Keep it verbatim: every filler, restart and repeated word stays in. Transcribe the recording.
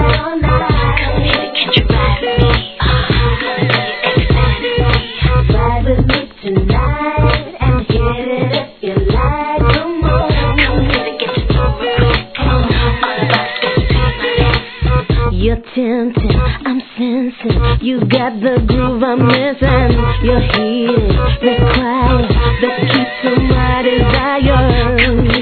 all night. Baby, can you ride with me? Ride with me tonight and hit it if you like. Come on, come baby, get to know me. Come on, all about this baby. You're tempting, I'm sensing. You got the groove I'm missing. You're healing, required the keep to my desire.